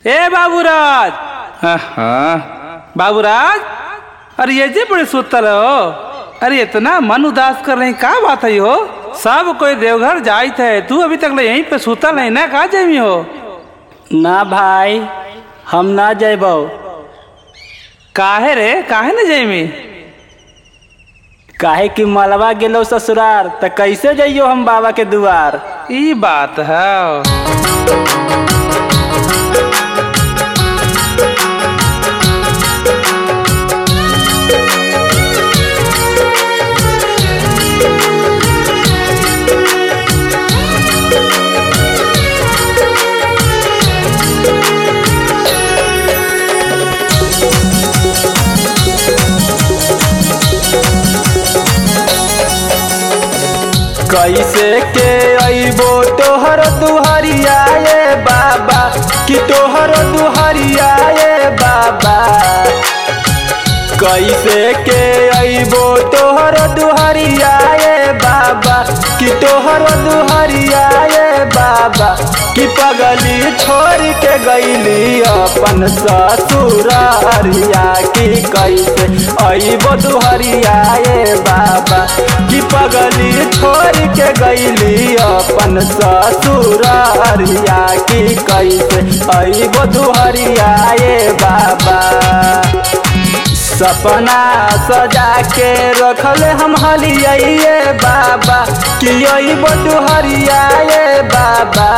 ए बाबूराज। हाँ बाबूराज, अरे ये जे बड़े सुतल हो। अरे इतना मन उदास कर रही, का बात है हो? सब कोई देवघर जाए थे, तू अभी तक यहीं पे सुतल है ना? का जेमी हो? ना भाई, हम ना जेबो। काहे रे, काहे न जेमी? काहे कि मलबा गेलो ससुरार, त कैसे जाइयो हम बाबा के दुआर। ई बात है। कैसे के अइबो तोहर दुहरिया ये बाबा, कि तोहर दुहरिया ये बाबा। कैसे के अइबो तोहर दुहरिया ये बाबा, कि तोहर दुहरिया ये बाबा। कि पगली छोड़ के गईली अपन ससुरारिया, कि कैसे अइबो दुहरिया ये बाबा। कि पगली छोड़ के गईली अपन ससुरारिया, कि कैसे अइबो दुहरिया ये बाबा। सपना सजा के रखले हम हलिये बाबा, कि अइबो दुहरिया ये बाबा।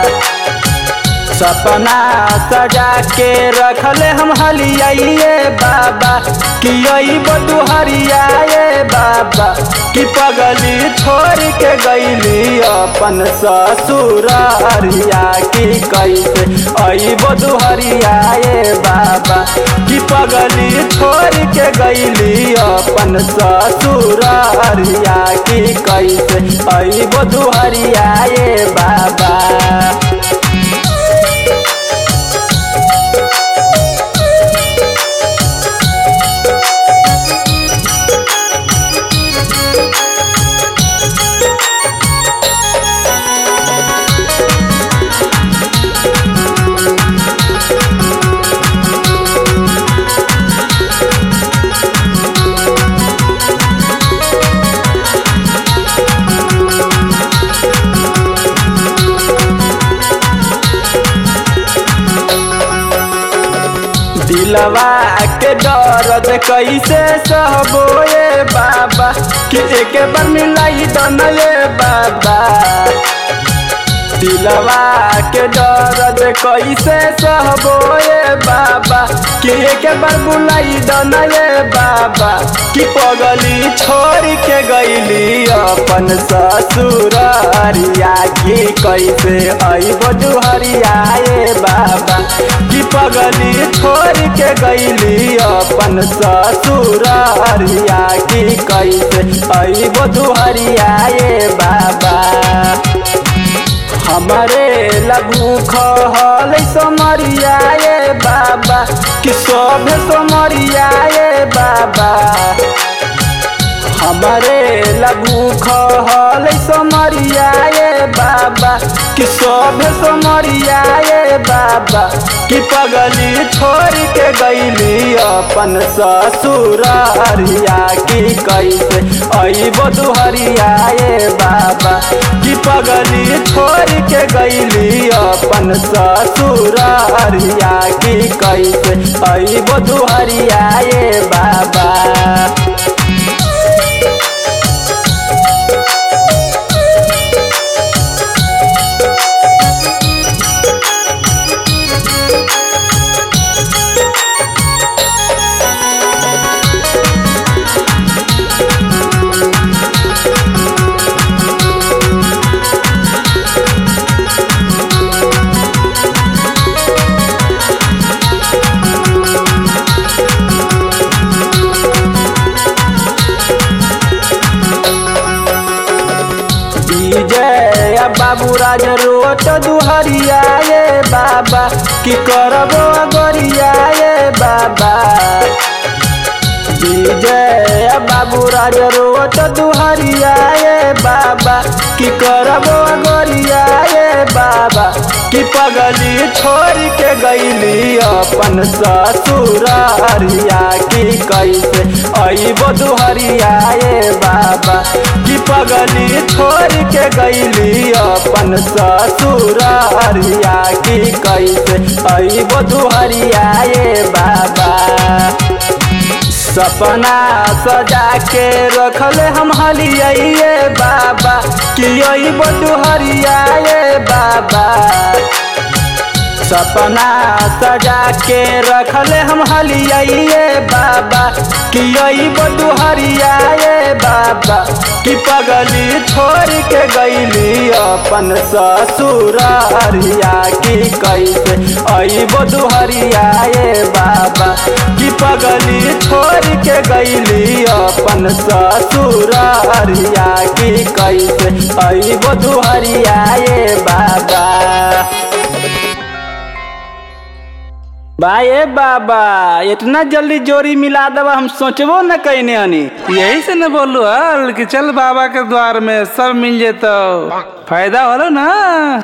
सपना सजा के रखले हम हलिये बाबा, कि अइबो दुहरिया ये बाबा। कि पगली छोड़ के गईली अपन ससुरारिया, कि कैसे अइबो दुहरिया ये बाबा। कि पगली छोड़ के गईली अपन ससुरारिया, कि कैसे अइबो दुहरिया ये बाबा। दिलवा के दर्द कैसे सहबो ये बाबा, कि एक बार मिलाई दन ये बाबा। दिलवा के दर्द कैसे सहबो ये बाबा, कि एक बार बुलाई दन ये बाबा। कि पगली छोड़ के गईली अपन ससुरारिया, कि कैसे अइबो दुहरिया ये बाबा। कि पगली छोड़ के गईली अपन ससुरारिया, कि कैसे अइबो दुहरिया ये बाबा। हमारे भूख हल समरिया ये बाबा, कि सब समरिया ये बाबा। हमारे भूख हल समरिया ये बाबा, कि सब समरिया ये बाबा। कि पगली छोड़ के गईली अपन ससुरारिया, कि कैसे अइबो दुहरिया ये बाबा। कि पगली छोड़ के गईली अपन ससुरारिया, कि कैसे अइबो दुहरिया ये बाबा। बाबूराज रोट दुहरिया ये बाबा, कि करबो गोरिया ये बाबा। विजय बाबूराज रोट दुहरिया ये बाबा, कि करबो गोरिया ये बाबा। कि पगली छोड़ के गईली अपन ससुरारिया की कैसे अइबो दुहरिया ए बाबा कि पगली छोड़ के गईली अपन ससुरारिया की कैसे अइबो दुहरिया ए बाबा सपना सजा के रखले हम हलिये बाबा कि अइबो दुहरिया ए बाबा सपना सजा के रखले हम हलिये बाबा कि अइबो दुहरिया ए बाबा कि पगली छोड़ के गईली अपन ससुरारिया की कैसे अइबो दुहरिया ए बाबा कि पगली छोड़ के गईली अपन ससुरारिया की कैसे अइबो दुहरिया ए बाबा बाए बाबा इतना जल्दी जोड़ी मिला दबा हम सोचबो न कहने हनी यही से न बोलू हल कि चल बाबा के द्वार में सब मिल जेतो फायदा होलो ना।